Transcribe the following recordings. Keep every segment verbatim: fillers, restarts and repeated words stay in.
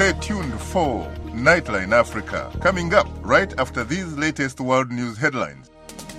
Stay tuned for Nightline Africa, coming up right after these latest world news headlines.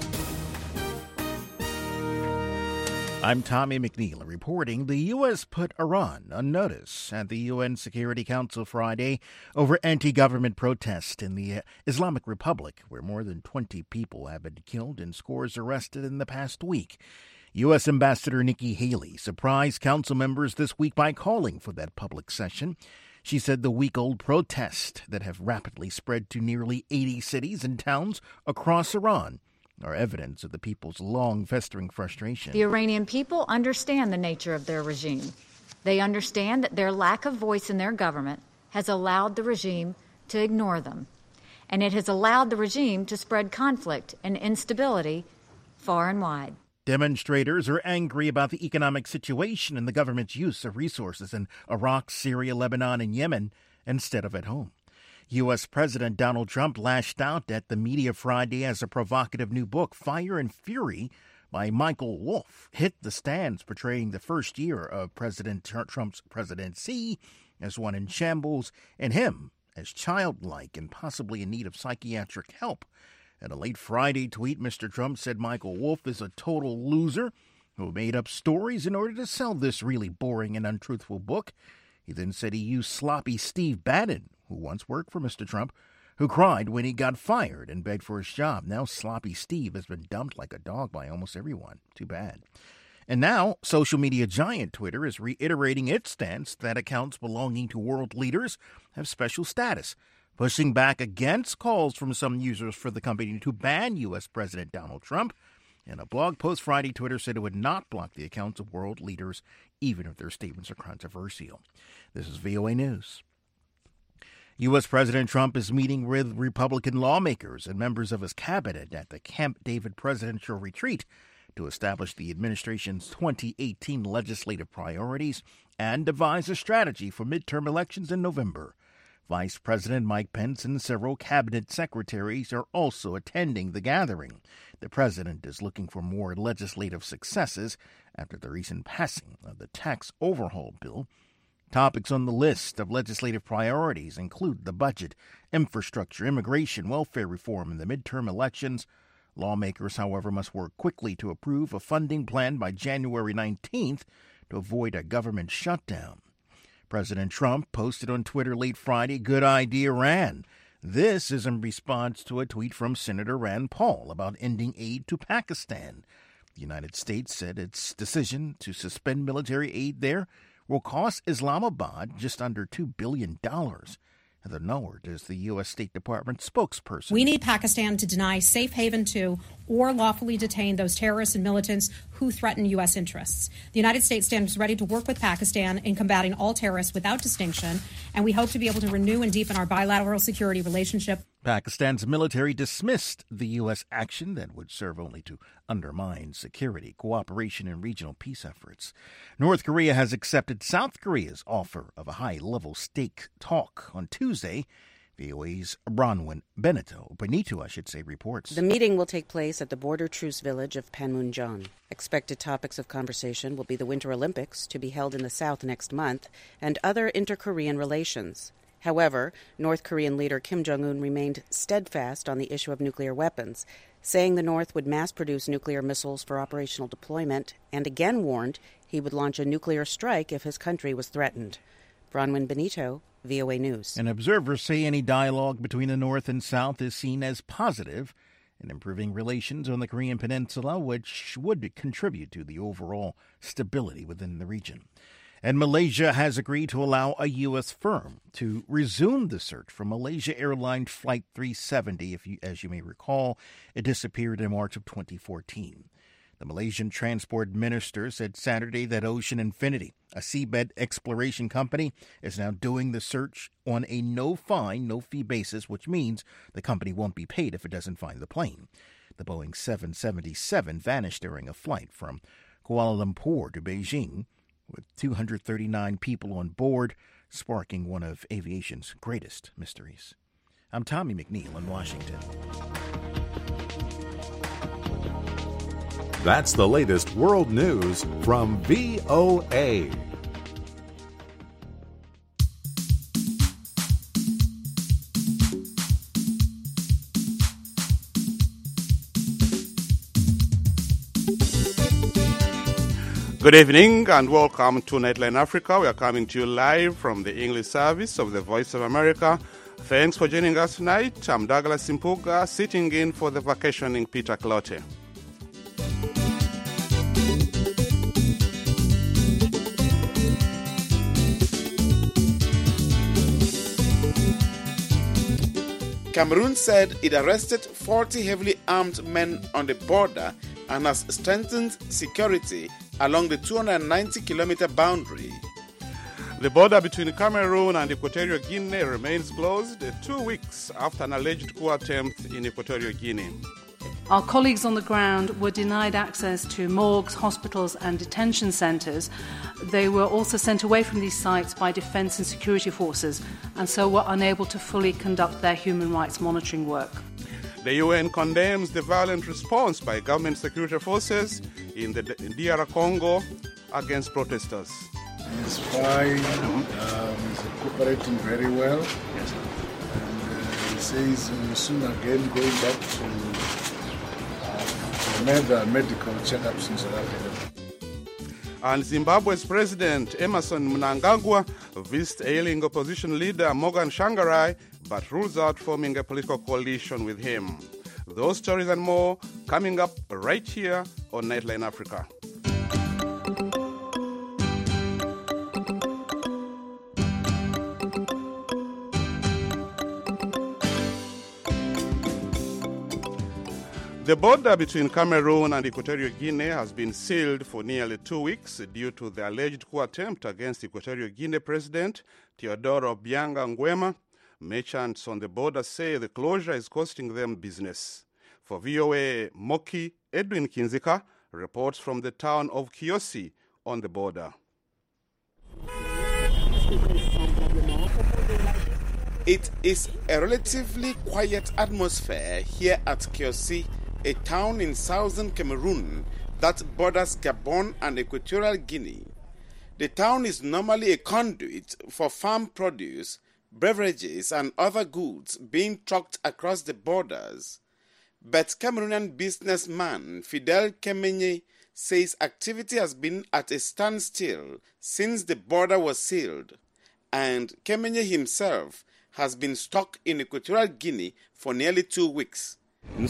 I'm Tommy McNeil reporting the U S put Iran on notice at the U N Security Council Friday over anti-government protests in the Islamic Republic, where more than twenty people have been killed and scores arrested in the past week. U S Ambassador Nikki Haley surprised council members this week by calling for that public session. She said the week-old protests that have rapidly spread to nearly eighty cities and towns across Iran are evidence of the people's long-festering frustration. The Iranian people understand the nature of their regime. They understand that their lack of voice in their government has allowed the regime to ignore them, and it has allowed the regime to spread conflict and instability far and wide. Demonstrators are angry about the economic situation and the government's use of resources in Iraq, Syria, Lebanon, and Yemen instead of at home. U S. President Donald Trump lashed out at the media Friday as a provocative new book, Fire and Fury, by Michael Wolff, hit the stands, portraying the first year of President Trump's presidency as one in shambles and him as childlike and possibly in need of psychiatric help. In a late Friday tweet, Mister Trump said Michael Wolff is a total loser who made up stories in order to sell this really boring and untruthful book. He then said he used sloppy Steve Bannon, who once worked for Mister Trump, who cried when he got fired and begged for his job. Now sloppy Steve has been dumped like a dog by almost everyone. Too bad. And now social media giant Twitter is reiterating its stance that accounts belonging to world leaders have special status, pushing back against calls from some users for the company to ban U S. President Donald Trump. In a blog post Friday, Twitter said it would not block the accounts of world leaders, even if their statements are controversial. This is V O A News. U S. President Trump is meeting with Republican lawmakers and members of his cabinet at the Camp David Presidential Retreat to establish the administration's twenty eighteen legislative priorities and devise a strategy for midterm elections in November. Vice President Mike Pence and several cabinet secretaries are also attending the gathering. The president is looking for more legislative successes after the recent passing of the tax overhaul bill. Topics on the list of legislative priorities include the budget, infrastructure, immigration, welfare reform, and the midterm elections. Lawmakers, however, must work quickly to approve a funding plan by January nineteenth to avoid a government shutdown. President Trump posted on Twitter late Friday, "Good idea, Rand." This is in response to a tweet from Senator Rand Paul about ending aid to Pakistan. The United States said its decision to suspend military aid there will cost Islamabad just under two billion dollars. Heather Nauert is the U S. State Department spokesperson. We need Pakistan to deny safe haven to or lawfully detain those terrorists and militants who threaten U S interests. The United States stands ready to work with Pakistan in combating all terrorists without distinction, and we hope to be able to renew and deepen our bilateral security relationship. Pakistan's military dismissed the U S action that would serve only to undermine security, cooperation, and regional peace efforts. North Korea has accepted South Korea's offer of a high-level stake talk on Tuesday. V O A's Bronwyn Benito, Benito, I should say, reports. The meeting will take place at the border truce village of Panmunjom. Expected topics of conversation will be the Winter Olympics, to be held in the South next month, and other inter-Korean relations. However, North Korean leader Kim Jong-un remained steadfast on the issue of nuclear weapons, saying the North would mass-produce nuclear missiles for operational deployment, and again warned he would launch a nuclear strike if his country was threatened. Bronwyn Benito, V O A News. And observers say any dialogue between the North and South is seen as positive in improving relations on the Korean Peninsula, which would contribute to the overall stability within the region. And Malaysia has agreed to allow a U S firm to resume the search for Malaysia Airlines Flight three seventy. If you, as you may recall, it disappeared in March of twenty fourteen. The Malaysian transport minister said Saturday that Ocean Infinity, a seabed exploration company, is now doing the search on a no-fine, no-fee basis, which means the company won't be paid if it doesn't find the plane. The Boeing seven seventy-seven vanished during a flight from Kuala Lumpur to Beijing, with two hundred thirty-nine people on board, sparking one of aviation's greatest mysteries. I'm Tommy McNeil in Washington. That's the latest world news from V O A. Good evening and welcome to Nightline Africa. We are coming to you live from the English service of the Voice of America. Thanks for joining us tonight. I'm Douglas Simpuga, sitting in for the vacationing Peter Clote. Cameroon said it arrested forty heavily armed men on the border and has strengthened security along the two hundred ninety kilometer boundary. The border between Cameroon and Equatorial Guinea remains closed two weeks after an alleged coup attempt in Equatorial Guinea. Our colleagues on the ground were denied access to morgues, hospitals and detention centres. They were also sent away from these sites by defence and security forces and so were unable to fully conduct their human rights monitoring work. The U N condemns the violent response by government security forces in the D R Congo against protesters. He's fine, um, he's cooperating very well, yes. and uh, he says we'll soon again going back to uh, another medical checkups in South Africa. And Zimbabwe's President Emerson Mnangagwa visits ailing opposition leader Morgan Tsvangirai, but rules out forming a political coalition with him. Those stories and more coming up right here on Nightline Africa. The border between Cameroon and Equatorial Guinea has been sealed for nearly two weeks due to the alleged coup attempt against Equatorial Guinea President Teodoro Obiang Nguema. Merchants on the border say the closure is costing them business. For V O A Moki, Edwin Kinzika reports from the town of Kiosi on the border. It is a relatively quiet atmosphere here at Kiosi, a town in southern Cameroon that borders Gabon and Equatorial Guinea. The town is normally a conduit for farm produce, beverages and other goods being trucked across the borders. But Cameroonian businessman Fidel Kemenye says activity has been at a standstill since the border was sealed, and Kemenye himself has been stuck in Equatorial Guinea for nearly two weeks. He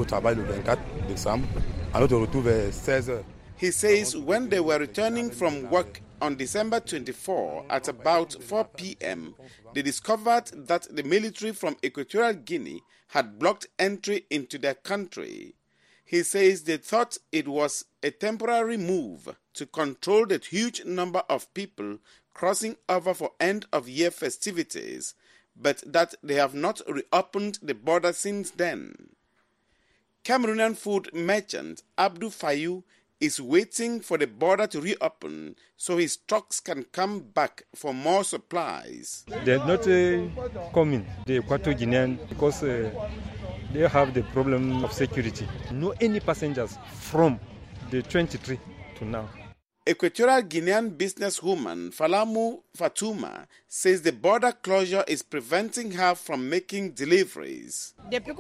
says when they were returning from work on December twenty-fourth at about four p.m., they discovered that the military from Equatorial Guinea had blocked entry into their country. He says they thought it was a temporary move to control the huge number of people crossing over for end-of-year festivities, but that they have not reopened the border since then. Cameroonian food merchant Abdou Fayou is waiting for the border to reopen so his trucks can come back for more supplies. They're not uh, coming, the Equatorial Guinean, because uh, they have the problem of security. No any passengers from the twenty-three to now. Equatorial Guinean businesswoman Falamu Fatuma says the border closure is preventing her from making deliveries.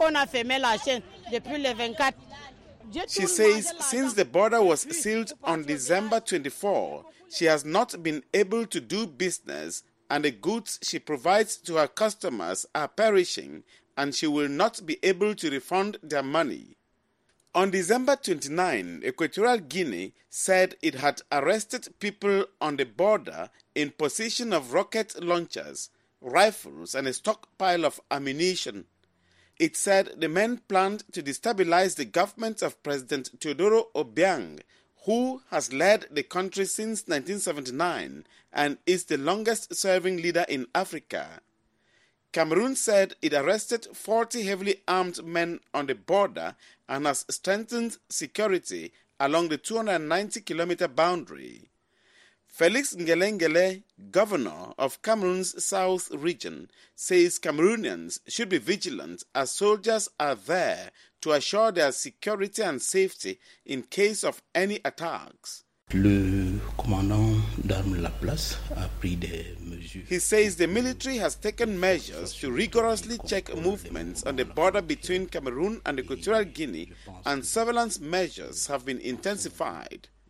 She says since the border was sealed on December twenty-fourth, she has not been able to do business and the goods she provides to her customers are perishing and she will not be able to refund their money. On December twenty-ninth, Equatorial Guinea said it had arrested people on the border in possession of rocket launchers, rifles, and a stockpile of ammunition. It said the men planned to destabilize the government of President Teodoro Obiang, who has led the country since nineteen seventy-nine and is the longest-serving leader in Africa. Cameroon said it arrested forty heavily armed men on the border and has strengthened security along the two hundred ninety kilometer boundary. Felix Ngelengele, governor of Cameroon's South region, says Cameroonians should be vigilant as soldiers are there to assure their security and safety in case of any attacks. Le commandant d'armes La Place a pris des mesures. He says the military has taken measures to rigorously check movements on the border between Cameroon and Equatorial Guinea, and surveillance measures have been intensified.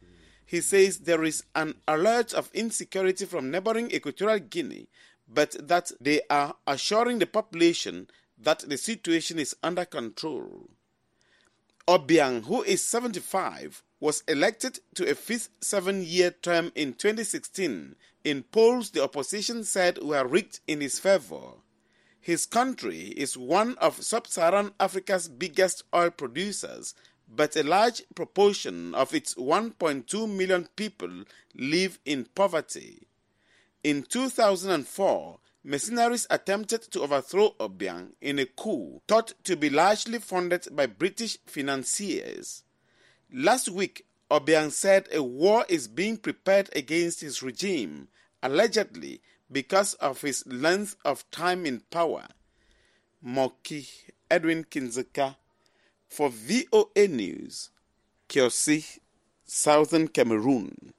He says there is an alert of insecurity from neighboring Equatorial Guinea, but that they are assuring the population that the situation is under control. Obiang, who is seventy-five, was elected to a fifth seven-year term in twenty sixteen in polls the opposition said were rigged in his favor. His country is one of sub-Saharan Africa's biggest oil producers, but a large proportion of its one point two million people live in poverty. In two thousand four, mercenaries attempted to overthrow Obiang in a coup thought to be largely funded by British financiers. Last week, Obiang said a war is being prepared against his regime, allegedly because of his length of time in power. Moki Edwin Kinzeka for V O A News, Kiosi, Southern Cameroon.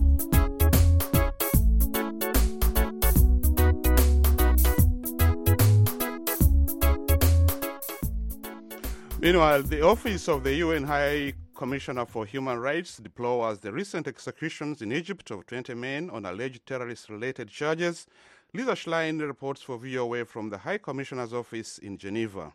Meanwhile, the Office of the U N High Commissioner for Human Rights deplores the recent executions in Egypt of twenty men on alleged terrorist-related charges. Lisa Schlein reports for V O A from the High Commissioner's office in Geneva.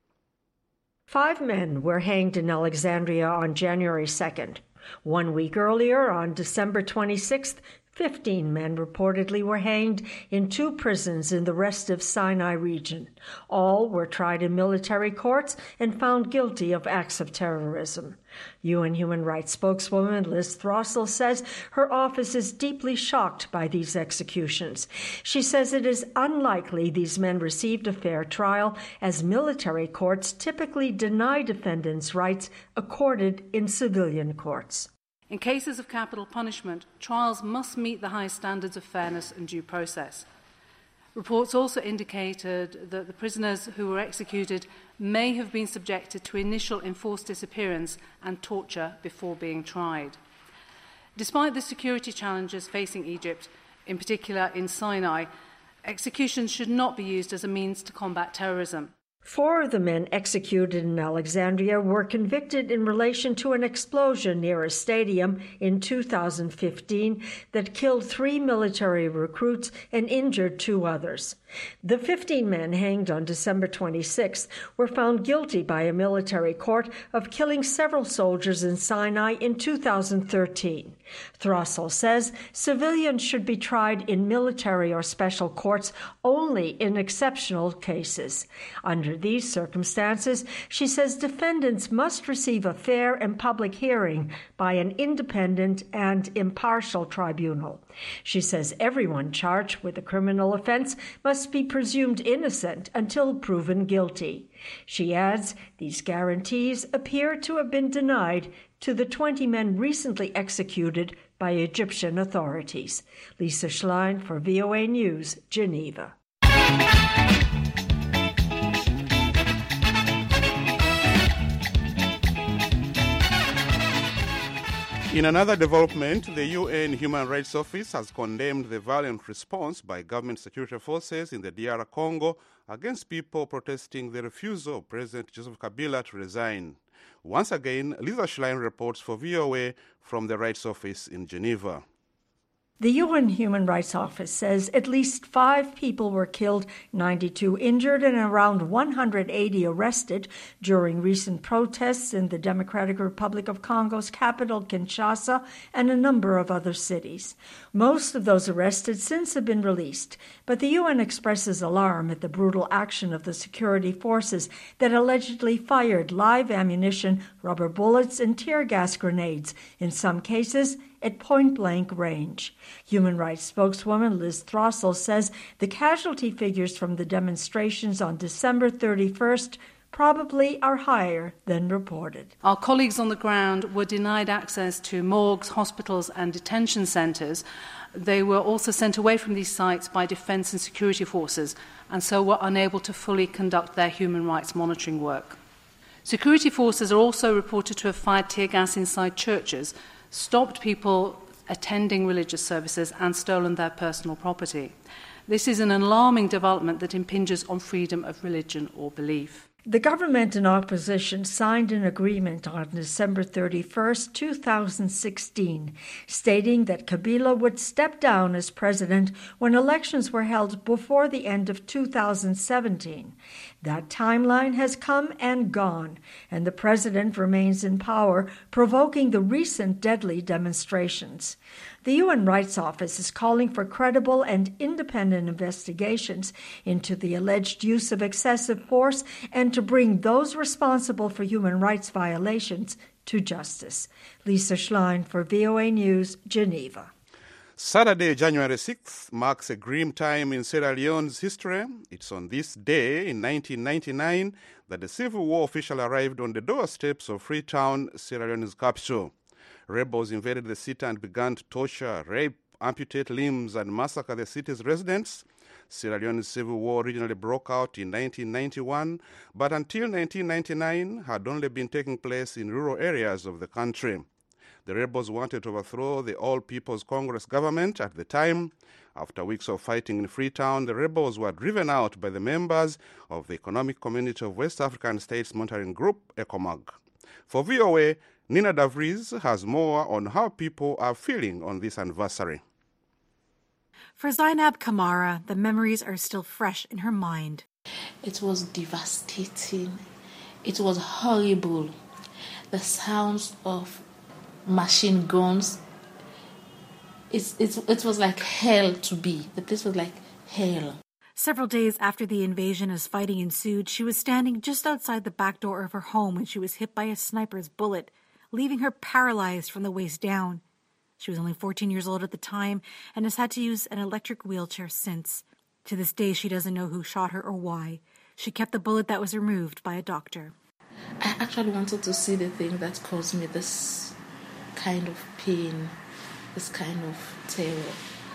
Five men were hanged in Alexandria on January second. One week earlier, on December twenty-sixth, fifteen men reportedly were hanged in two prisons in the Restif Sinai region. All were tried in military courts and found guilty of acts of terrorism. U N Human Rights spokeswoman Liz Throssell says her office is deeply shocked by these executions. She says it is unlikely these men received a fair trial, as military courts typically deny defendants rights accorded in civilian courts. In cases of capital punishment, trials must meet the high standards of fairness and due process. Reports also indicated that the prisoners who were executed may have been subjected to initial enforced disappearance and torture before being tried. Despite the security challenges facing Egypt, in particular in Sinai, executions should not be used as a means to combat terrorism. Four of the men executed in Alexandria were convicted in relation to an explosion near a stadium in two thousand fifteen that killed three military recruits and injured two others. The fifteen men hanged on December twenty-sixth were found guilty by a military court of killing several soldiers in Sinai in two thousand thirteen. Throssell says civilians should be tried in military or special courts only in exceptional cases. Under these circumstances, she says defendants must receive a fair and public hearing by an independent and impartial tribunal. She says everyone charged with a criminal offense must be presumed innocent until proven guilty. She adds these guarantees appear to have been denied to the twenty men recently executed by Egyptian authorities. Lisa Schlein for V O A News, Geneva. In another development, the U N Human Rights Office has condemned the violent response by government security forces in the D R Congo against people protesting the refusal of President Joseph Kabila to resign. Once again, Lisa Schlein reports for V O A from the Rights Office in Geneva. The U N Human Rights Office says at least five people were killed, ninety-two injured, and around one hundred eighty arrested during recent protests in the Democratic Republic of Congo's capital, Kinshasa, and a number of other cities. Most of those arrested since have been released, but the U N expresses alarm at the brutal action of the security forces that allegedly fired live ammunition, rubber bullets, and tear gas grenades, in some cases at point-blank range. Human rights spokeswoman Liz Throssell says the casualty figures from the demonstrations on December thirty-first probably are higher than reported. Our colleagues on the ground were denied access to morgues, hospitals and detention centres. They were also sent away from these sites by defence and security forces, and so were unable to fully conduct their human rights monitoring work. Security forces are also reported to have fired tear gas inside churches, stopped people attending religious services and stolen their personal property. This is an alarming development that impinges on freedom of religion or belief. The government and opposition signed an agreement on December thirty-first, two thousand sixteen, stating that Kabila would step down as president when elections were held before the end of two thousand seventeen. That timeline has come and gone, and the president remains in power, provoking the recent deadly demonstrations. The Human Rights Office is calling for credible and independent investigations into the alleged use of excessive force and to bring those responsible for human rights violations to justice. Lisa Schlein for V O A News, Geneva. Saturday, January sixth, marks a grim time in Sierra Leone's history. It's on this day in nineteen ninety-nine that the civil war officially arrived on the doorsteps of Freetown, Sierra Leone's capital. Rebels invaded the city and began to torture, rape, amputate limbs, and massacre the city's residents. Sierra Leone's civil war originally broke out in nineteen ninety-one, but until nineteen ninety-nine had only been taking place in rural areas of the country. The rebels wanted to overthrow the All People's Congress government at the time. After weeks of fighting in Freetown, the rebels were driven out by the members of the Economic Community of West African States Monitoring Group, ECOMOG. For V O A, Nina Davries has more on how people are feeling on this anniversary. For Zainab Kamara, the memories are still fresh in her mind. It was devastating. It was horrible. The sounds of machine guns, it's, it's, it was like hell to be. The place was like hell. Several days after the invasion, as fighting ensued, she was standing just outside the back door of her home when she was hit by a sniper's bullet, leaving her paralyzed from the waist down. She was only fourteen years old at the time and has had to use an electric wheelchair since. To this day, she doesn't know who shot her or why. She kept the bullet that was removed by a doctor. I actually wanted to see the thing that caused me this kind of pain, this kind of terror.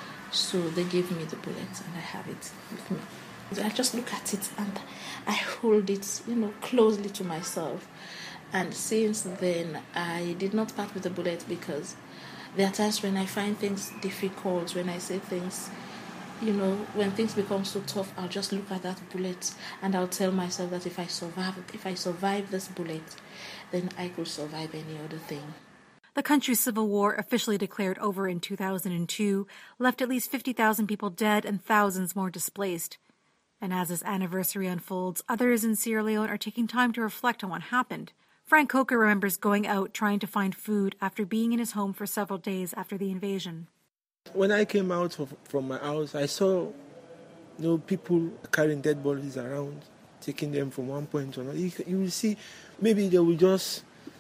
So they gave me the bullet and I have it with me. I just look at it and I hold it, you know, closely to myself. And since then, I did not part with the bullet because there are times when I find things difficult, when I say things, you know, when things become so tough, I'll just look at that bullet and I'll tell myself that if I survive, if I survive this bullet, then I could survive any other thing. The country's civil war, officially declared over in two thousand two, left at least fifty thousand people dead and thousands more displaced. And as this anniversary unfolds, others in Sierra Leone are taking time to reflect on what happened. Frank Coker remembers going out trying to find food after being in his home for several days after the invasion. When I came out of, from my house, I saw you know, people carrying dead bodies around, taking them from one point to another. You, you will see, maybe they will just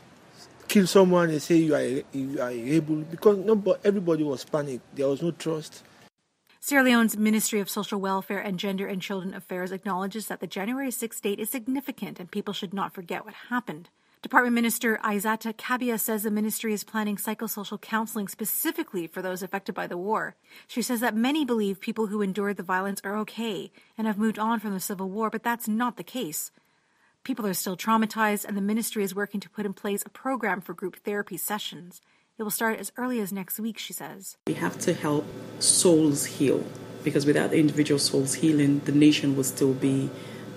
kill someone and say you are, you are able, because no, but everybody was panicked. There was no trust. Sierra Leone's Ministry of Social Welfare and Gender and Children Affairs acknowledges that the January sixth date is significant and people should not forget what happened. Department Minister Aizata Kabia says the ministry is planning psychosocial counseling specifically for those affected by the war. She says that many believe people who endured the violence are okay and have moved on from the civil war, but that's not the case. People are still traumatized, and the ministry is working to put in place a program for group therapy sessions. It will start as early as next week, she says. We have to help souls heal, because without the individual souls healing, the nation will still be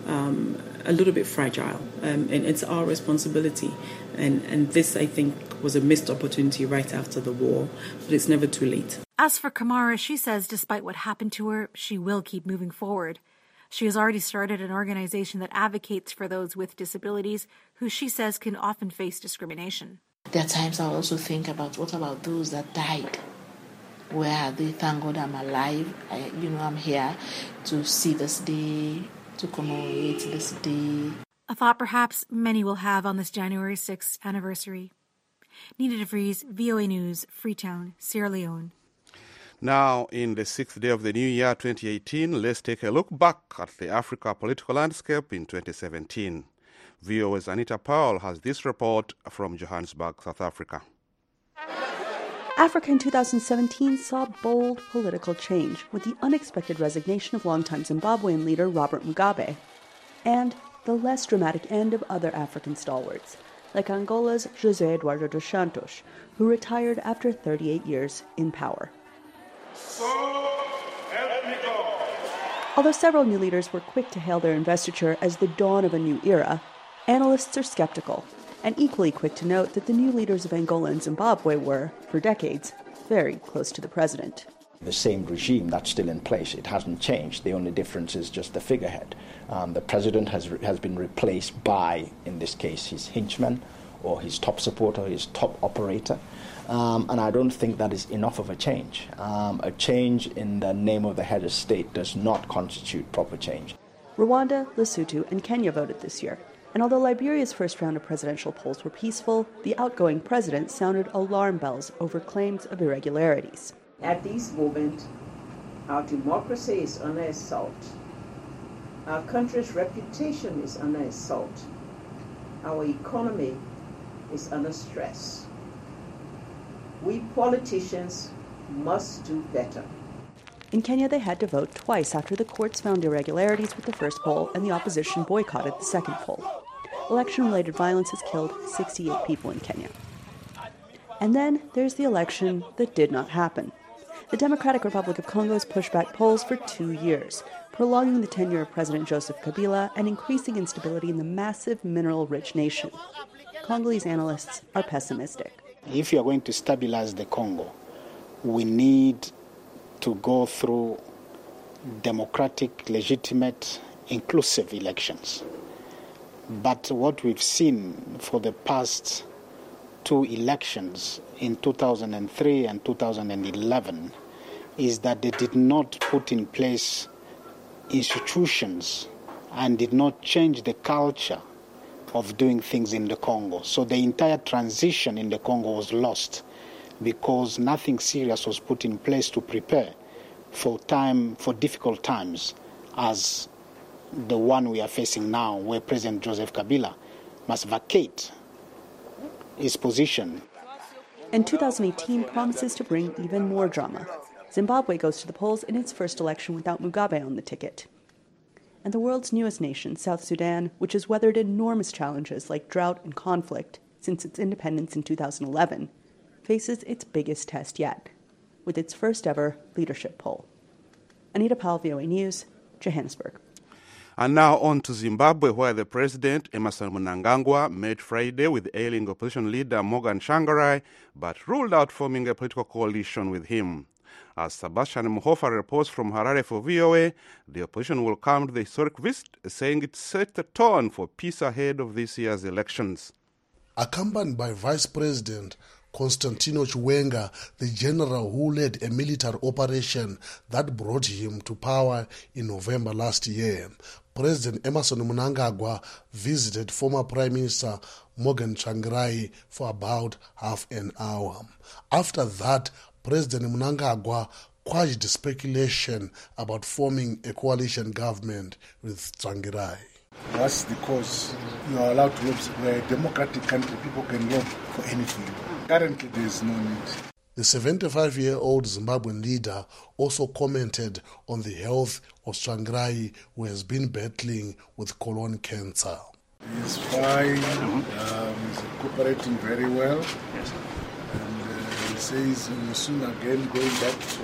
um, a little bit fragile. Um, and it's our responsibility. And, and this, I think, was a missed opportunity right after the war, but it's never too late. As for Kamara, she says despite what happened to her, she will keep moving forward. She has already started an organization that advocates for those with disabilities who she says can often face discrimination. There are times I also think about what about those that died? Where are they? Thank God I'm alive. I, you know, I'm here to see this day, to commemorate this day. A thought perhaps many will have on this January sixth anniversary. Nina DeVries, V O A News, Freetown, Sierra Leone. Now, in the sixth day of the new year, twenty eighteen, let's take a look back at the Africa political landscape in twenty seventeen. V O A's Anita Powell has this report from Johannesburg, South Africa. Africa in two thousand seventeen saw bold political change with the unexpected resignation of longtime Zimbabwean leader Robert Mugabe and the less dramatic end of other African stalwarts, like Angola's José Eduardo dos Santos, who retired after thirty-eight years in power. So help me God. Although several new leaders were quick to hail their investiture as the dawn of a new era, analysts are skeptical, and equally quick to note that the new leaders of Angola and Zimbabwe were, for decades, very close to the president. The same regime that's still in place. It hasn't changed. The only difference is just the figurehead. Um, the president has re- has been replaced by, in this case, his henchman or his top supporter, his top operator. Um, and I don't think that is enough of a change. Um, a change in the name of the head of state does not constitute proper change. Rwanda, Lesotho, and Kenya voted this year. And although Liberia's first round of presidential polls were peaceful, the outgoing president sounded alarm bells over claims of irregularities. At this moment, our democracy is under assault. Our country's reputation is under assault. Our economy is under stress. We politicians must do better. In Kenya, they had to vote twice after the courts found irregularities with the first poll and the opposition boycotted the second poll. Election-related violence has killed sixty-eight people in Kenya. And then there's the election that did not happen. The Democratic Republic of Congo has pushed back polls for two years, prolonging the tenure of President Joseph Kabila and increasing instability in the massive mineral-rich nation. Congolese analysts are pessimistic. If you are going to stabilize the Congo, we need to go through democratic, legitimate, inclusive elections. But what we've seen for the past two elections in two thousand three and two thousand eleven is that they did not put in place institutions and did not change the culture of doing things in the Congo. So the entire transition in the Congo was lost because nothing serious was put in place to prepare for time for difficult times as the one we are facing now, where President Joseph Kabila must vacate his position. And two thousand eighteen promises to bring even more drama. Zimbabwe goes to the polls in its first election without Mugabe on the ticket. And the world's newest nation, South Sudan, which has weathered enormous challenges like drought and conflict since its independence in two thousand eleven, faces its biggest test yet, with its first ever leadership poll. Anita Powell, V O A News, Johannesburg. And now on to Zimbabwe, where the president, Emmerson Mnangagwa, met Friday with ailing opposition leader Morgan Tsvangirai, but ruled out forming a political coalition with him. As Sebastian Mhofa reports from Harare for V O A, the opposition welcomed the historic visit, saying it set the tone for peace ahead of this year's elections. Accompanied by Vice President Constantino Chiwenga, the general who led a military operation that brought him to power in November last year, President Emmerson Mnangagwa visited former Prime Minister Morgan Tsvangirai for about half an hour. After that, President Mnangagwa quashed speculation about forming a coalition government with Tsvangirai. That's because you are allowed to lobby. We're a democratic country. People can lobby for anything. Currently, there is no need. The seventy-five-year-old Zimbabwean leader also commented on the health of Tsvangirai, who has been battling with colon cancer. He's fine. Um, he's cooperating very well. Yes. And uh, he says he will soon again going back to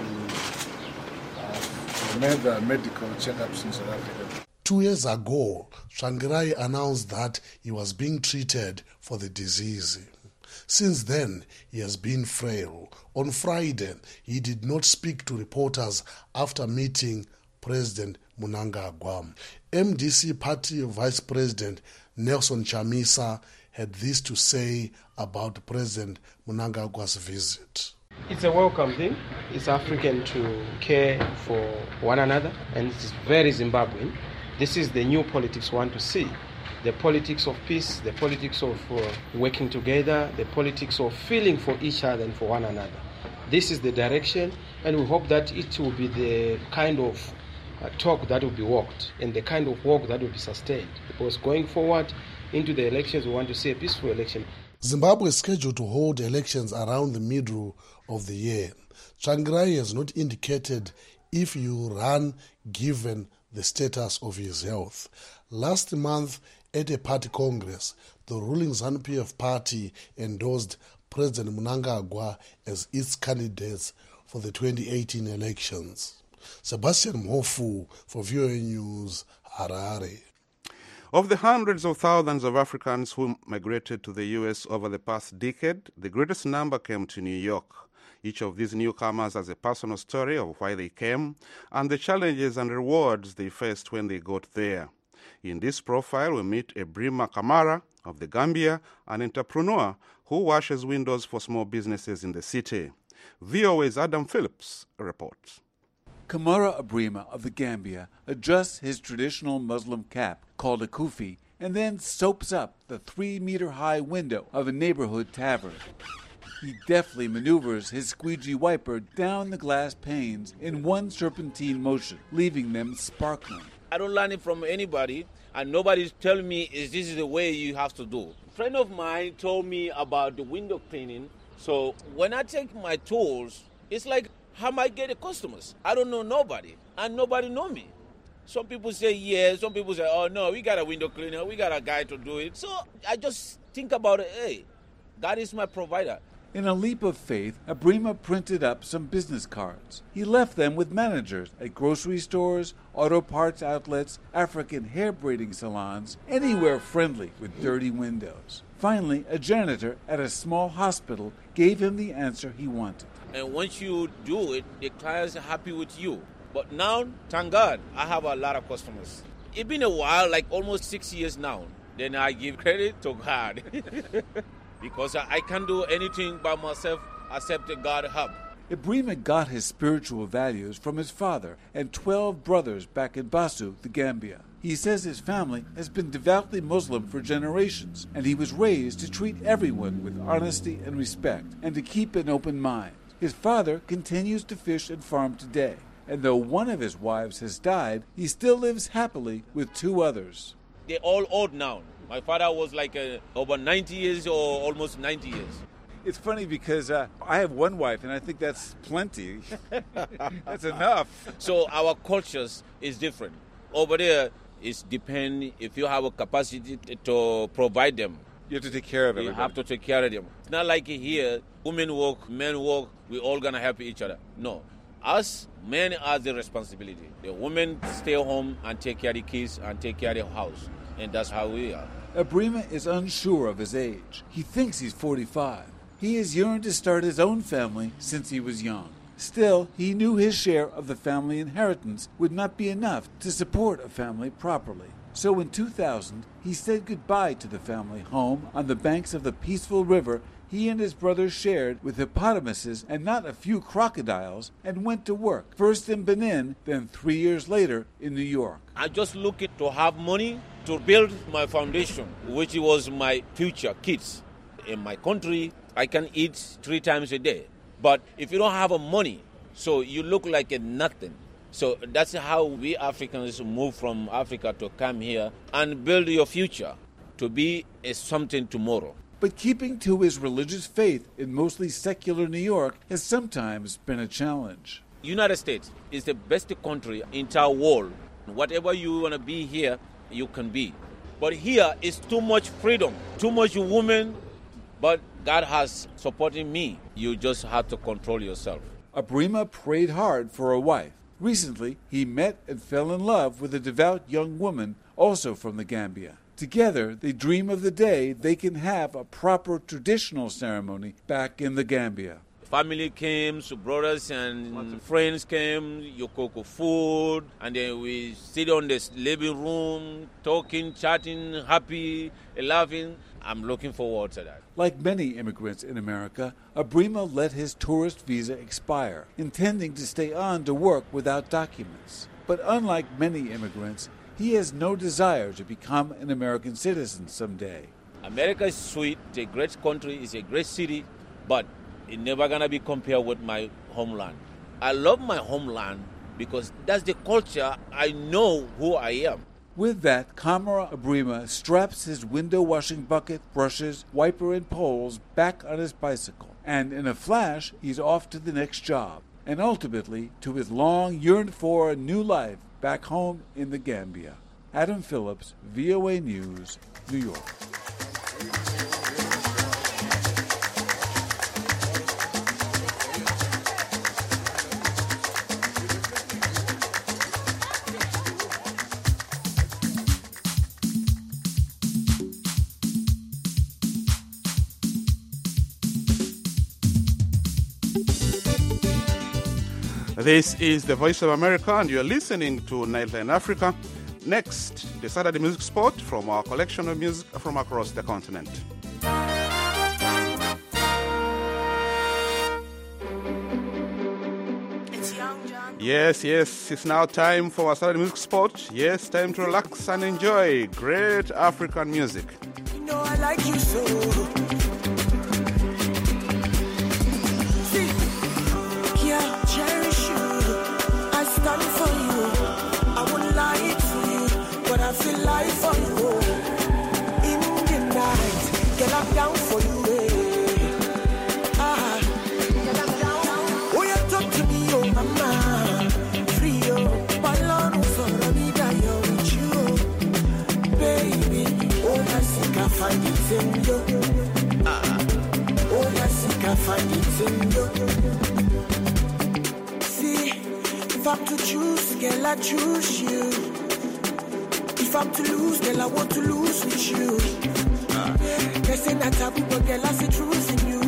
uh, another medical checkups in South Africa. Two years ago, Tsvangirai announced that he was being treated for the disease. Since then, he has been frail. On Friday, he did not speak to reporters after meeting President Mnangagwa. M D C Party Vice President Nelson Chamisa had this to say about President Mnangagwa's visit. It's a welcome thing. It's African to care for one another, and it's very Zimbabwean. This is the new politics we want to see. The politics of peace, the politics of uh, working together, the politics of feeling for each other and for one another. This is the direction, and we hope that it will be the kind of uh, talk that will be walked and the kind of walk that will be sustained. Because going forward into the elections, we want to see a peaceful election. Zimbabwe is scheduled to hold elections around the middle of the year. Tsvangirai has not indicated if he will run given the status of his health. Last month, at a party congress, the ruling ZANU-P F party endorsed President Mnangagwa as its candidate for the twenty eighteen elections. Sebastian Mhofu for V O A News, Harare. Of the hundreds of thousands of Africans who migrated to the U S over the past decade, the greatest number came to New York. Each of these newcomers has a personal story of why they came and the challenges and rewards they faced when they got there. In this profile, we meet Ebrima Kamara of the Gambia, an entrepreneur who washes windows for small businesses in the city. V O A's Adam Phillips reports. Kamara Ebrima of the Gambia adjusts his traditional Muslim cap, called a kufi, and then soaps up the three-meter-high window of a neighborhood tavern. He deftly maneuvers his squeegee wiper down the glass panes in one serpentine motion, leaving them sparkling. I don't learn it from anybody, and nobody's telling me is this is the way you have to do. A friend of mine told me about the window cleaning, so when I take my tools, it's like how am I get the customers? I don't know nobody, and nobody know me. Some people say yes, some people say, oh no, we got a window cleaner, we got a guy to do it. So I just think about it, hey, God is my provider. In a leap of faith, Ebrima printed up some business cards. He left them with managers at grocery stores, auto parts outlets, African hair braiding salons, anywhere friendly with dirty windows. Finally, a janitor at a small hospital gave him the answer he wanted. And once you do it, the clients are happy with you. But now, thank God, I have a lot of customers. It's been a while, like almost six years now. Then I give credit to God. Because I can't do anything by myself except God help. Ebrima got his spiritual values from his father and twelve brothers back in Basu, the Gambia. He says his family has been devoutly Muslim for generations, and he was raised to treat everyone with honesty and respect, and to keep an open mind. His father continues to fish and farm today, and though one of his wives has died, he still lives happily with two others. They're all old now. My father was like uh, over ninety years or almost ninety years. It's funny because uh, I have one wife, and I think that's plenty. That's enough. So our cultures is different. Over there, it depends if you have a capacity to provide them. You have to take care of everybody. You have to take care of them. It's not like here, women work, men work, we're all going to help each other. No. Us, men are the responsibility. The women stay home and take care of the kids and take care of the house. And that's how we are. Ebrima is unsure of his age. He thinks he's forty-five. He has yearned to start his own family since he was young. Still, he knew his share of the family inheritance would not be enough to support a family properly. So in two thousand, he said goodbye to the family home on the banks of the peaceful river he and his brothers shared with hippopotamuses and not a few crocodiles, and went to work, first in Benin, then three years later in New York. I just looking to have money to build my foundation, which was my future kids. In my country, I can eat three times a day. But if you don't have a money, so you look like a nothing. So that's how we Africans move from Africa to come here and build your future to be a something tomorrow. But keeping to his religious faith in mostly secular New York has sometimes been a challenge. United States is the best country in the world. Whatever you want to be here, you can be. But here is too much freedom, too much women, but God has supported me. You just have to control yourself. Ebrima prayed hard for a wife. Recently, he met and fell in love with a devout young woman, also from the Gambia. Together, they dream of the day they can have a proper traditional ceremony back in the Gambia. Family came, so brothers and friends came, you cook food, and then we sit on this living room, talking, chatting, happy, laughing. I'm looking forward to that. Like many immigrants in America, Ebrima let his tourist visa expire, intending to stay on to work without documents. But unlike many immigrants, he has no desire to become an American citizen someday. America is sweet, it's a great country, it's a great city, but it's never going to be compared with my homeland. I love my homeland because that's the culture. I know who I am. With that, Kamara Ebrima straps his window washing bucket, brushes, wiper, and poles back on his bicycle. And in a flash, he's off to the next job, and ultimately to his long yearned-for new life back home in the Gambia. Adam Phillips, V O A News, New York. This is the Voice of America, and you're listening to Nightline Africa. Next, the Saturday Music Spot from our collection of music from across the continent. Yes, yes, it's now time for our Saturday Music Spot. Yes, time to relax and enjoy great African music. You know I like you so. See, yeah, cherish you. I stand for you. I wouldn't lie to you, but I feel like for you. In the night, get up down for you. Eh. Ah, get up down. Oh, you talk to me, oh mama. Free, oh, balloon for me, that you're with you, baby. Oh, I think I find it in you. Ah, oh, I think I find it in you. See, if I'm to choose, girl, I choose you. If I'm to lose, girl, I want to lose with you. Ah, they say that taboo, but girl, I see truth in you.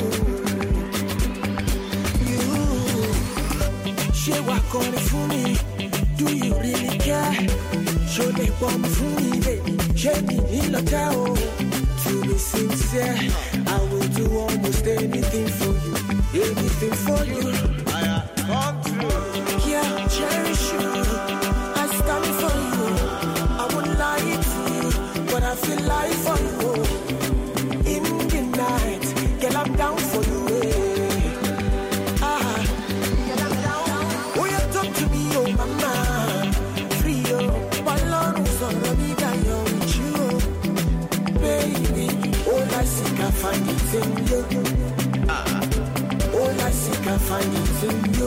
You, she walk on it for me. Do you really care? Show me one for me, baby. Show me in the town. To be sincere, I will do almost anything for you. Anything for you. I come true. Yeah, cherish you. I stand for you. I wouldn't lie to you, but I feel like for you. In the night, girl, I'm down for you. Eh. Ah, girl, I'm down. Oh, you talk to me, oh mama. Free, oh, balloon for me, that you're with you, baby. All I seek, I find it in you. Ah, all I seek, I find it in you.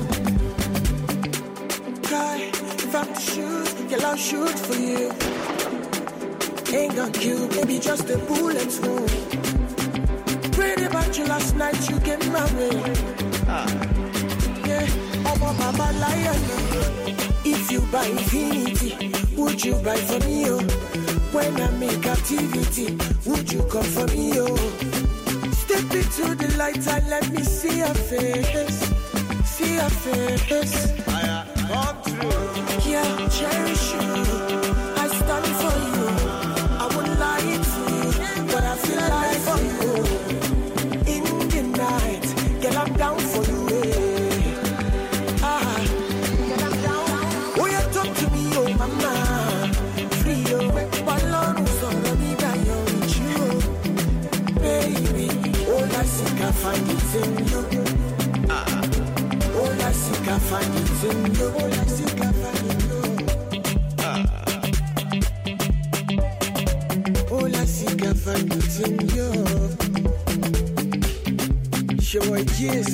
Cry, if I'm to shoot, girl, I'll shoot for you. Ain't gonna kill, maybe just a bullet wound. Prayed about you last night, you get married. Ah, yeah, I'm a mama lion. If you buy infinity, would you buy for me, oh? When I make activity, would you come for me, oh? Step into the light and let me see your face. See your face. I come true. Yeah, cherish you. I stand for you. I wouldn't lie to you, but I feel like for you. In the night, girl, I'm down for you. Eh. Ah, girl, I'm down. Oh, you talk to me, oh mama. Free, oh, balloon for me, that you're with you, baby. All I seek, I find it in you. Ah, all I seek, I find it in you. All I seek, I find it in you. Ah, all I seek, I find it in you. Show a kiss.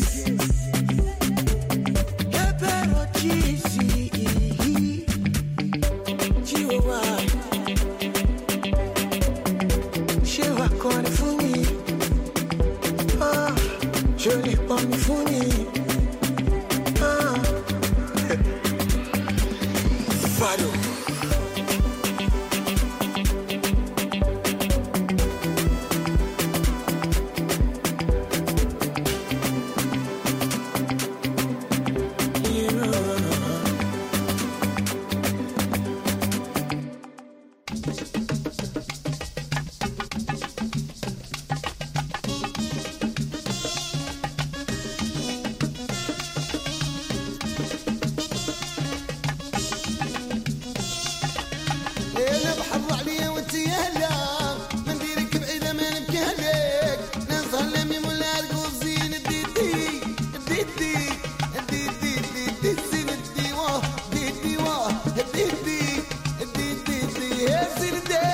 Hey, pero cheesy. Chihuahua. She walk on it for me. Ah, je l'ai pas mis fourni. Ah, Fado. Yes, it is.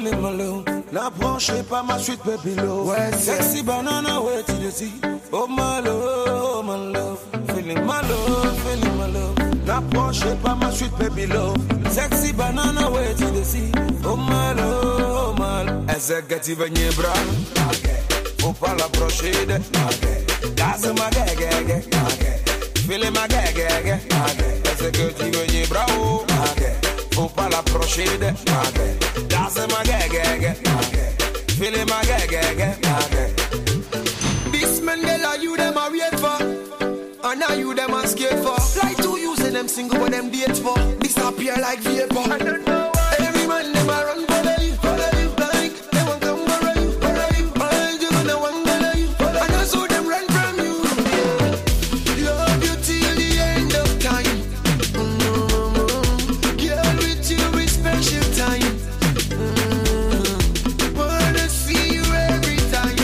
feeling my love. N'approchez pas ma sweet baby love. Ouais, sexy banana, ouais, tu le dis. Oh my love, oh my love. Feeling my love, feeling my love. N'approchez pas ma sweet baby love. Sexy banana, ouais, tu le dis. Oh my love, oh my love. Executive Nibra. Faut pas l'approcher de. Gaze ma gagage. Feeling my gagage. Executive Nibra. Faut pas l'approcher de. Gaze ma gagage. Feeling my gagage. This man, girl, are you them a wait for? And are you them a scared for? Like two using them single but them date for. Disappear like vapor. I don't know why. Every man them a run follow you, follow you. Like they want come borrow you, borrow you. Mind you gonna want follow you. And I saw them run from you. Love you till the end of time. Mm-hmm. Girl, with you is special time. Mm-hmm. Wanna see you every time.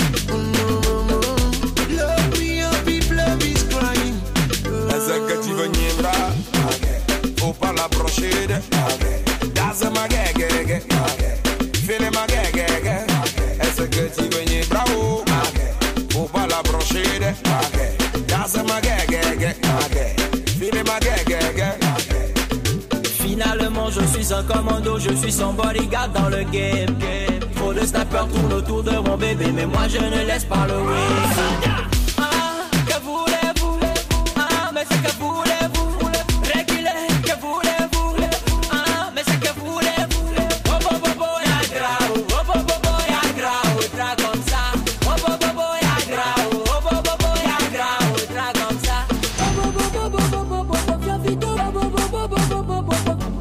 Mm-hmm. Love me up if love is crying. Executive Nibra. Faut pas l'approcher de. Gaze ma gagage. Feeling my gagage. Executive Nibra. Faut pas l'approcher de. Gaze ma gagage. Feeling my gagage. Finalement je suis un commando, je suis son bodyguard dans le game. Trop de snappers tournent autour de mon bébé, mais moi je ne laisse pas le win. Ah, que voulez-vous? Ah, mais c'est que voulez-vous? Réguler, que voulez-vous? Ah, mais c'est que voulez-vous? Oh, oh, oh, oh, y'a grave. Oh, oh, oh, oh, y'a grave. Tra comme ça. Oh, oh, oh, oh, y'a grave. Oh, oh, oh, oh, y'a grave. Tra comme ça. Oh, oh, oh, oh, oh, oh, oh, oh, viens vite. Oh, oh, oh, oh, oh, oh, oh, oh.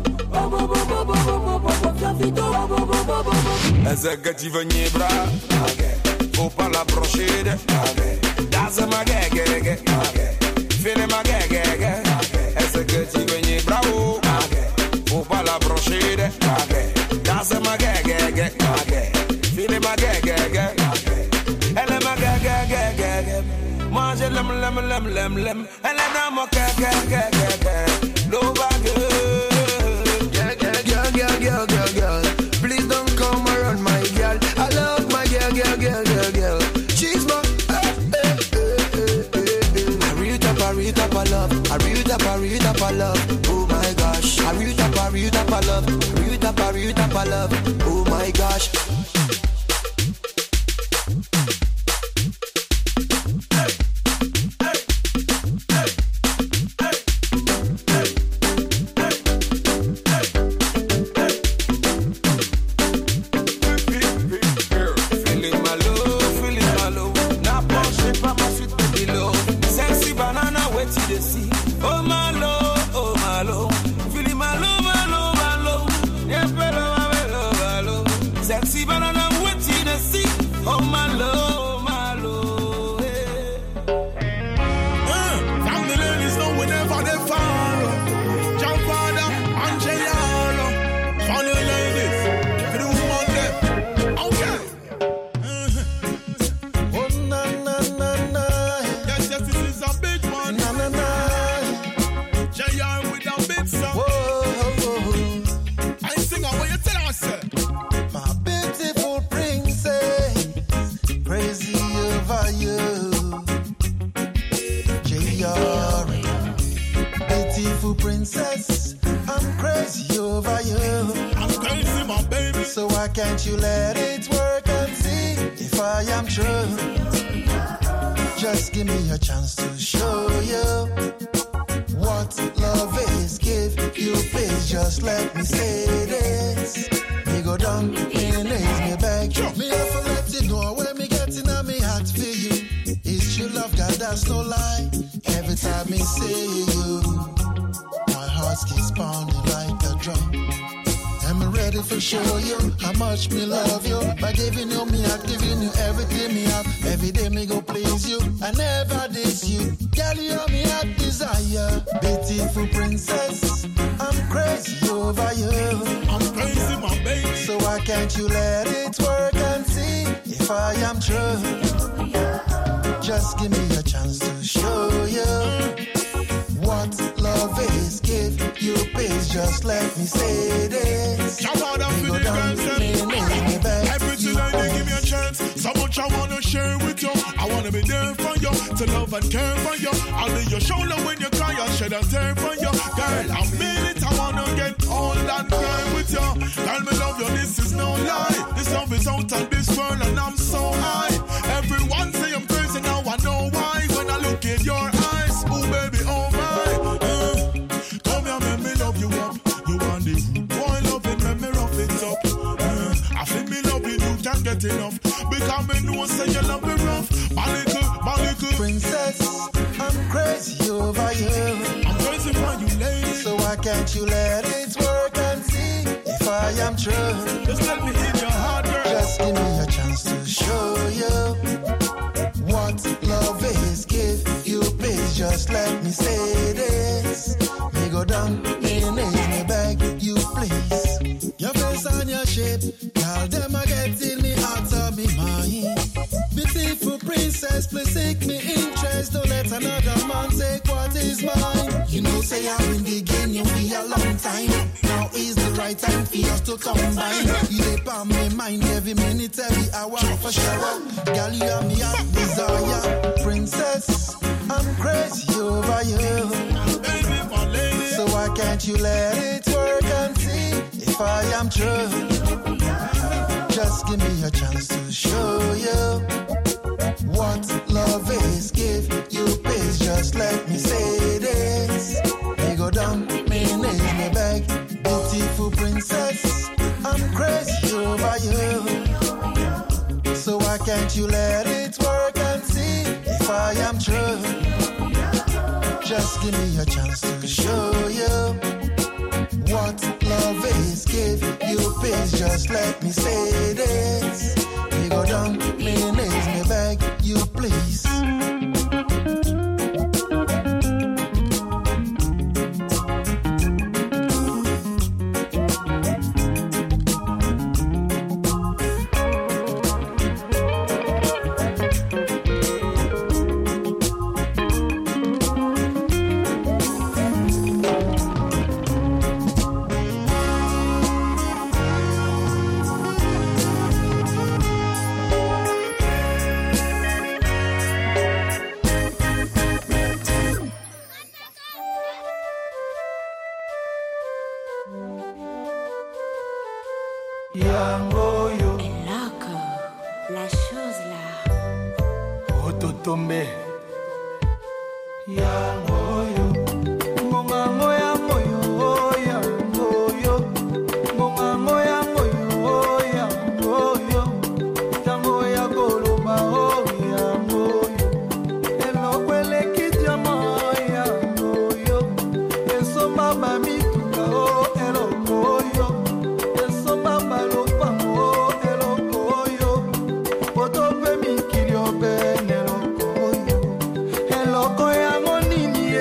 Executive Nibra. Faut pas l'approcher de. Gaze ma gagage. Feeling my gagage. Executive Nibra. Faut pas l'approcher de. Gaze ma gagage. Feeling my gagage. Elle est ma gagage. Moi je l'aime, l'aime, l'aime, l'aime, l'aime. Elle est dans mon gagage. Lova girl. Girl, girl, girl, girl, girl. Please don't come around my girl. I love my girl, girl, girl, girl, girl. She's my eh, eh, eh, eh, eh. I read up, I read up, I love. I read up, I read up, I love. Oh my gosh. I read up, I read up, I love. I read up, I read up, I love. Oh my gosh. Can't you let it work and see if I am true? Just give me a chance to show you what love is. Give you peace, just let me say this. Me go down, me knees, me beg. Me have to let you know when me get in on me heart for you. It's your love, God, that's no lie. Every time me see you, my heart keeps pounding like a drum. I'm ready for show you how much me love you. By giving you me, I'm giving you everything me have. Every day me go please you, I never diss you. Girl, you're me at desire. Beautiful princess, I'm crazy over you. I'm crazy, my baby. So why can't you let it work and see if I am true? Just give me a chance to show you what love is. Give you peace, just let me say this. Come on, I'm feeling to love and care for you. I'll be your shoulder when you cry, I'll shed a tear for you. Girl, I mean it, I wanna get all that girl with you. Girl, me love you, this is no lie. This love is out of this world and I'm so high. Everyone say I'm crazy, now I know why. When I look in your eyes, oh baby, oh my. Uh, come here, make me love you up. You want the boy loving, make me rough it up. Uh, I feel me loving, you can't get enough. Because me know say you love me rough. My little, my little princess, I'm crazy over you. I'm crazy for you, lady. So why can't you let it work and see if I am true? Just let me in your heart, girl. Just give me a chance to show you what love is. Give you peace, just let me say this. Me go down, me knees, me beg you please. Your face and your shape, girl, them are getting me out of me mind. Beautiful princess, please take me interest. Don't let another man take what is mine. You know, say I've been digging you for a long time. Now is the right time for us to combine. You dey on me mind every minute, every hour for sure. Girl, you have me at desire. Princess, I'm crazy over you. So why can't you let it work and see if I am true? Just give me a chance to show you what love is. Give you peace, just let me say this. Me go down, me knees, me beg. Beautiful princess, I'm crazy over you. So why can't you let it work and see if I am true? Just give me a chance to show you what love is. Give you peace, just let me say this. Me go down, me knees, me beg you please. Eloko yango nini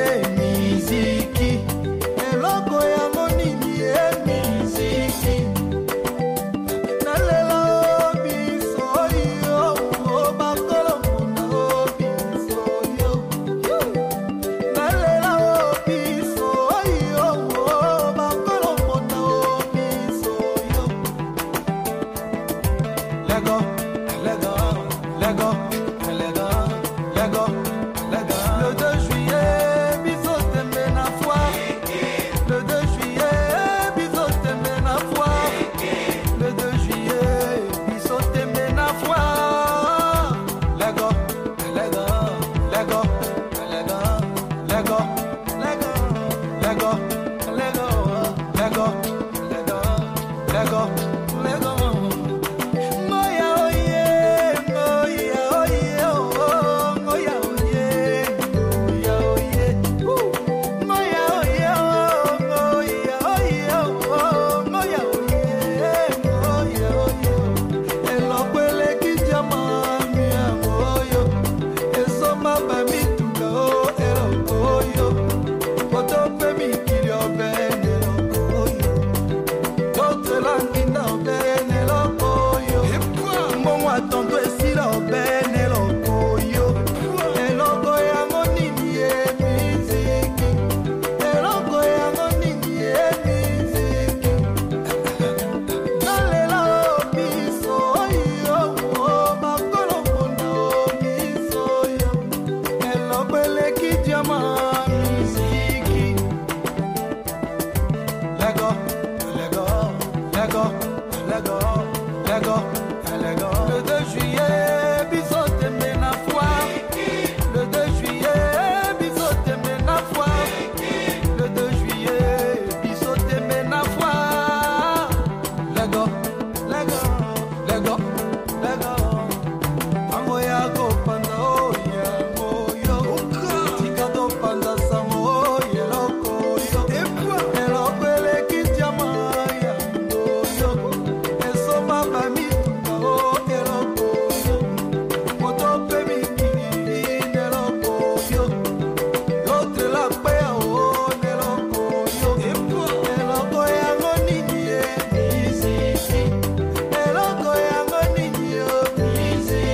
Le deux juillet, bisote mena foire. Le deux juillet, bisote mena foire. Le deux juillet, bisote mena foire. Lego, Lego, Lego, Lego. Ango ya go panda oh ya oh yo. Tika do panda samo ye loko yo. Elo pele kitama ya oh yo. Eso mama mi oh eloko yo. Moto pe mi ni eloko yo. Yo te la pe oh eloko yo. Eloko ya go ni ni easy. Eloko ya go ni ni easy.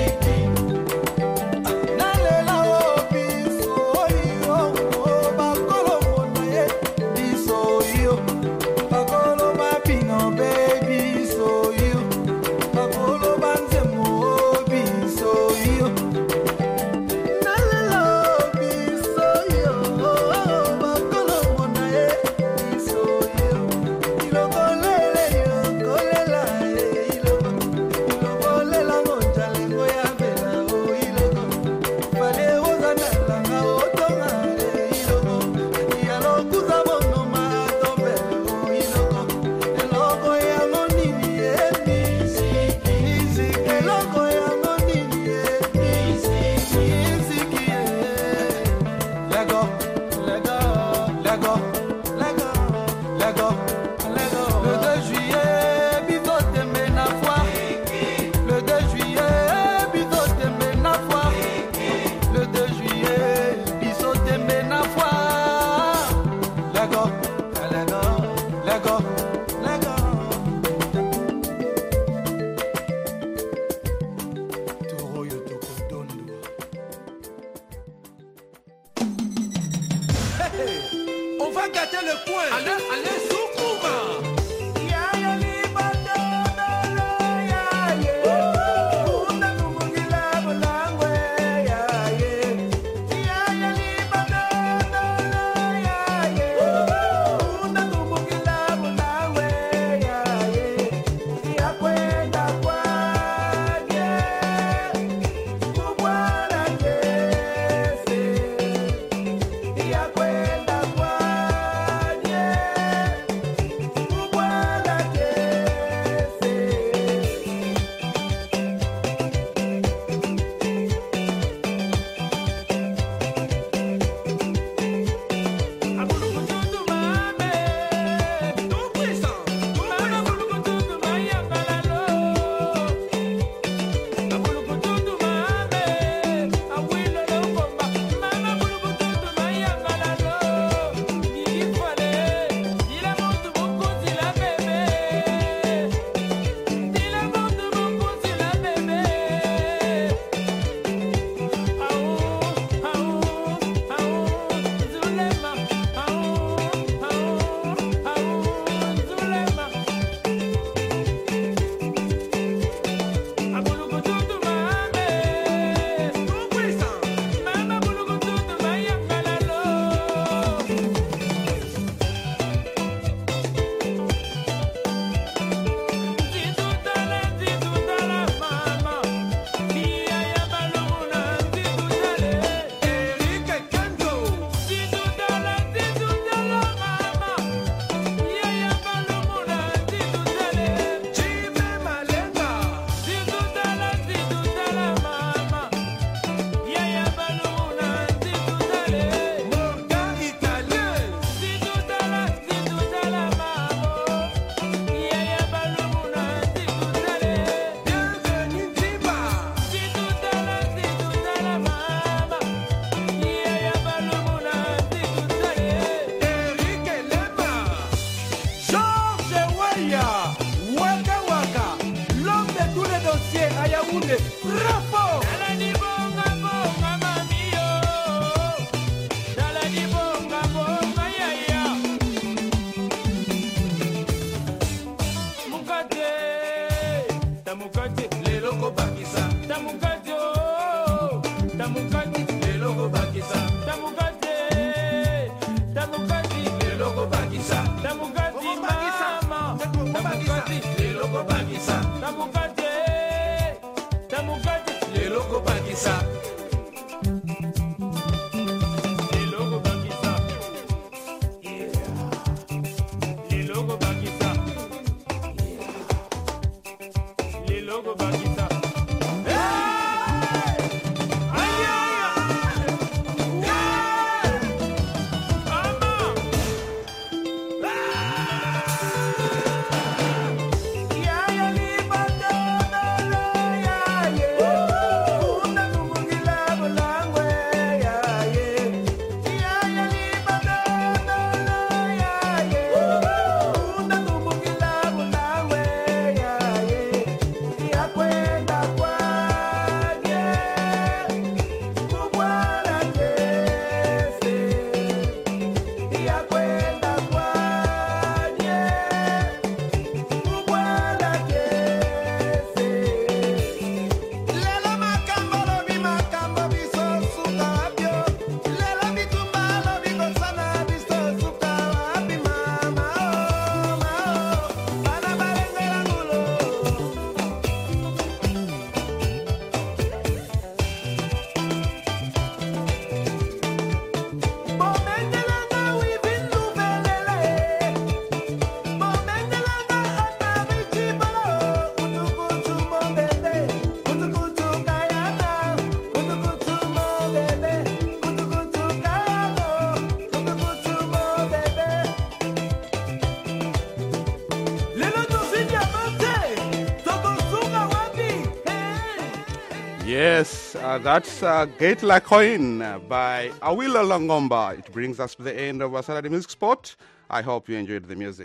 Nalela o biso yo, bakolo mona ye biso yo, bakolo mapino baby so yo, bakolo banzemo biso yo. Nalela o biso yo, bakolo mona ye biso yo, iloko lele yo kolela ye iloko, iloko lela monjale ngoya bela o iloko. Vale ozana langa otonga iloko, yalo kuza bono ma tombe o iloko, eloko ya monini e misiki, misiki, eloko ya monini e misiki, misiki e. Lego, Lego, Lego, Lego, Lego, Lego. Le deux juillet, bisote mena foire. Le deux juillet, bisote mena foire. Le deux juillet, bisote mena foire. Lego, Lego, Lego, Lego. Toro yo toko dondo. On va gâter le coin. Allez, allez, Soukouma. Ya ya libata dolo ya ye. Una kumugila bulangwe ya ye. Ya ya libata dolo ya ye. Una kumugila bulangwe ya ye. Ya kwenda kwaje. Kubwana kese. Ya kwenda kwaje. Kubwana kese. Bakisa. Lilongo Bakisa. Yeah. Lilongo Bakisa. Yeah. Lilongo Bakisa. Yes, uh, that's uh, Gate La Coin by Awilo Longomba. It brings us to the end of our Saturday Music Spot. I hope you enjoyed the music.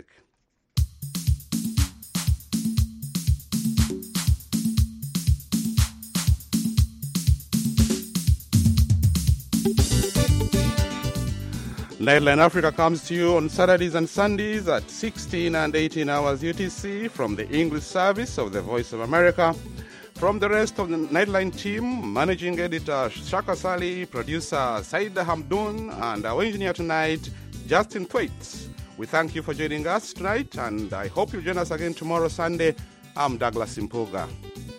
Nightline Africa comes to you on Saturdays and Sundays at sixteen and eighteen hours U T C from the English service of the Voice of America. From the rest of the Nightline team, managing editor Shaka Sali, producer Saida Hamdoun, and our engineer tonight, Justin Thwaites. We thank you for joining us tonight, and I hope you'll join us again tomorrow, Sunday. I'm Douglas Impuga.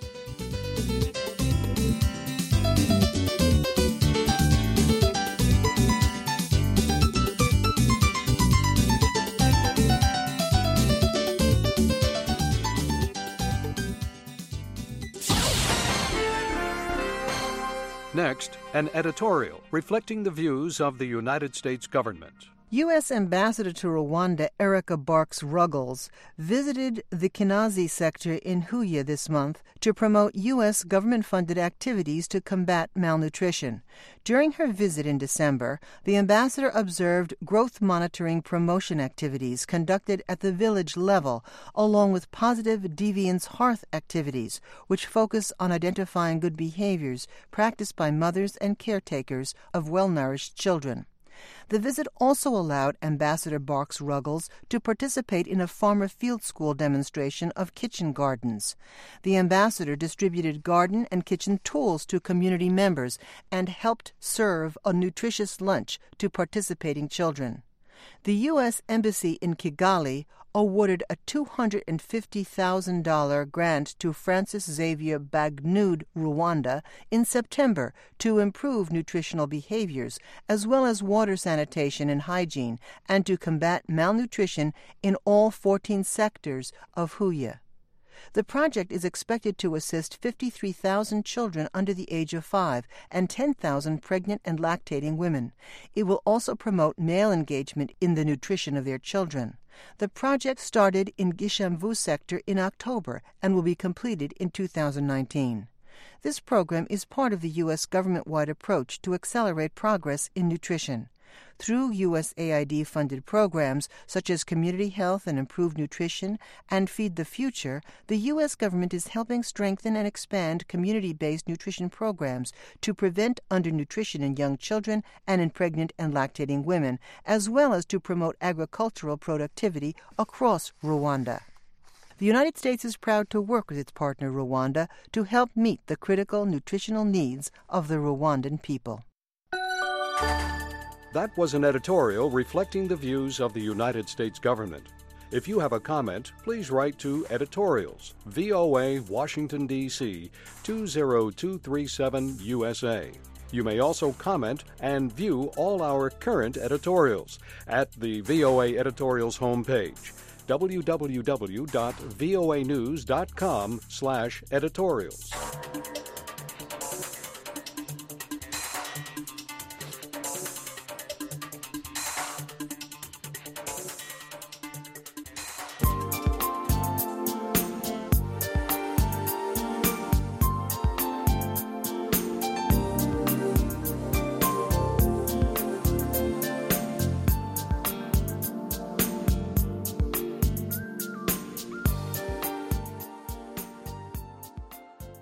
Next, an editorial reflecting the views of the United States government. U S Ambassador to Rwanda Erica Barks Ruggles visited the Kinazi sector in Huye this month to promote U S government-funded activities to combat malnutrition. During her visit in December, the ambassador observed growth monitoring promotion activities conducted at the village level, along with positive deviance hearth activities, which focus on identifying good behaviors practiced by mothers and caretakers of well-nourished children. The visit also allowed Ambassador Barks Ruggles to participate in a farmer field school demonstration of kitchen gardens. The ambassador distributed garden and kitchen tools to community members and helped serve a nutritious lunch to participating children. The U S Embassy in Kigali awarded a two hundred fifty thousand dollars grant to Francis Xavier Bagnud Rwanda in September to improve nutritional behaviors as well as water sanitation and hygiene and to combat malnutrition in all fourteen sectors of Huye. The project is expected to assist fifty-three thousand children under the age of five and ten thousand pregnant and lactating women. It will also promote male engagement in the nutrition of their children. The project started in Gishamvu sector in October and will be completed in two thousand nineteen. This program is part of the U S government-wide approach to accelerate progress in nutrition. Through U S A I D-funded programs such as Community Health and Improved Nutrition and Feed the Future, the U S government is helping strengthen and expand community-based nutrition programs to prevent undernutrition in young children and in pregnant and lactating women, as well as to promote agricultural productivity across Rwanda. The United States is proud to work with its partner Rwanda to help meet the critical nutritional needs of the Rwandan people. That was an editorial reflecting the views of the United States government. If you have a comment, please write to Editorials, V O A, Washington, D C two zero two three seven, U S A. You may also comment and view all our current editorials at the V O A Editorials homepage, w w w dot voa news dot com slash editorials.